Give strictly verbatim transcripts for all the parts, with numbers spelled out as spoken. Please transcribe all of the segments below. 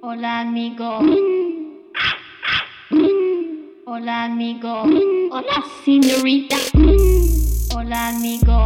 Hola amigo. Hola amigo. Hola señorita. Hola amigo.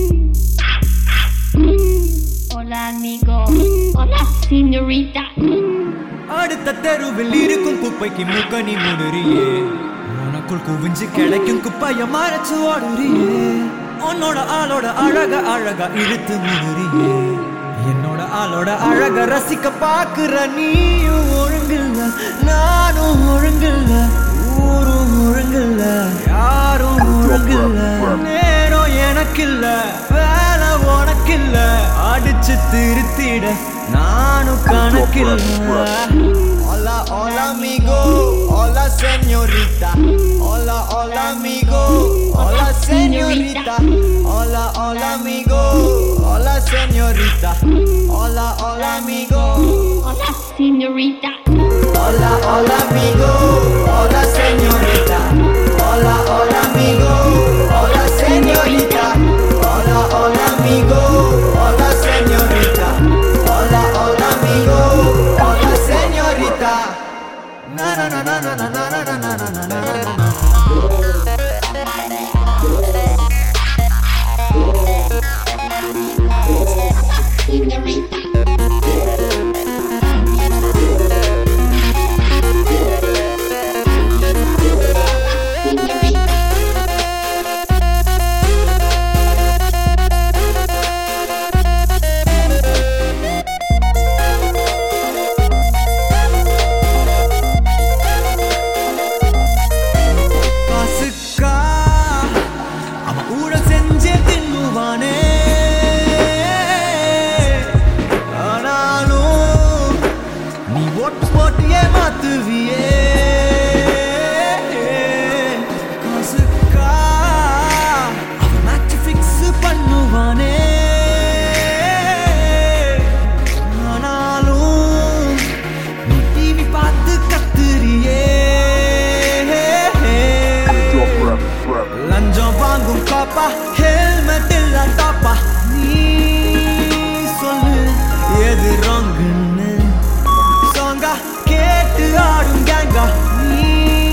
Hola amigo. Hola señorita. அடுத்த தெருவில் இருக்கும் குப்பைக்கு மூக்கணி முடுறியே உனக்குள் குவிஞ்சு கிடைக்கும் குப்பைய மறைச்சு ஓடுறியே உன்னோட ஆளோட அழக அழகா இழுத்து முடுறியே என்னோட ஆளோட அழக ரசிக்க பாக்குற நீயும் ஒழுங்கில்ல நானும் ஒழுங்கில்ல ஊரும் ஒழுங்கில்ல யாரும் ஒழுங்கில்ல நேரம் எனக்கில்ல வேலை உனக்கில்ல அடிச்சு திருத்திட நானும் கணக்கில்ல. Hola, hola amigo, hola señorita. Hola, hola amigo, hola señorita. Hola, hola amigo, hola señorita. Hola, hola amigo, Hola señorita. hola, hola amigo, hola señorita. Hola, hola amigo, hola señorita. Hola, hola amigo, hola señorita. Hola, hola amigo, hola señorita. Na na na na na na na na na na na na na. Señorita. Helmet இல்ல டாப்பா நீ சொல்லு எது ராங்குன்னு சாங்கா கேட்டு ஆடும் கேங்கா நீ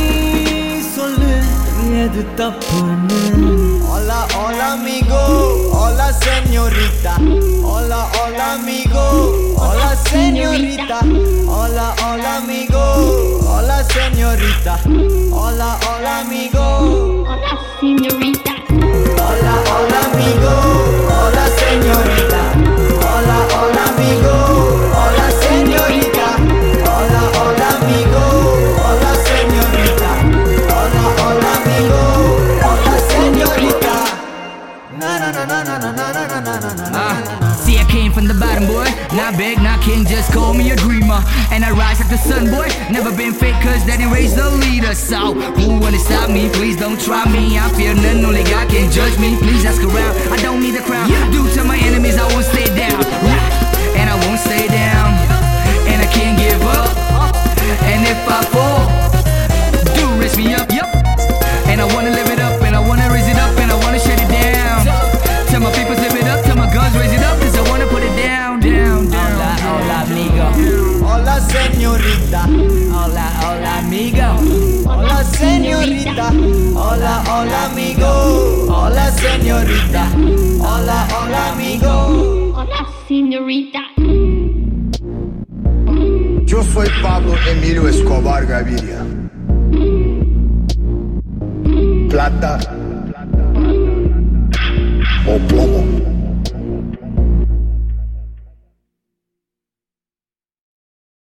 சொல்லு எது தப்புன்னு. Hola, hola amigo, hola señorita. Hola, hola amigo, hola señorita. Hola, hola amigo, hola señorita. Hola, hola amigo, Hola señorita. hola, hola amigo, hola señorita. Hola, hola amigo, hola señorita. Hola, hola amigo, hola señorita. Hola, hola amigo, hola señorita. Na na na na na na na na na na na na. See, I came from the bottom, boy. Not big, not king, just call me a dreamer. And I rise like the sun, boy. Never been fake, cause that ain't raised the leader. So, who wanna stop me? Please don't try me. I fear none, only God can judge me. Please ask around, I don't need a crown. Due to my enemies, I won't stay down. And I won't stay down. And I can't give up. And if I fall, do raise me up, yup. And I wanna live it up, and I wanna raise it up, and I wanna shut it down. Tell my people live it up, tell my guns raise it up, cause I wanna put it down, down, down. Hola, hola amigo. Hola señorita. Hola, hola amigo. Hola señorita. Hola, hola amigo. Hola señorita. Hola, hola amigo. Hola señorita. Yo soy Pablo Emilio Escobar Gaviria. Plata o plomo.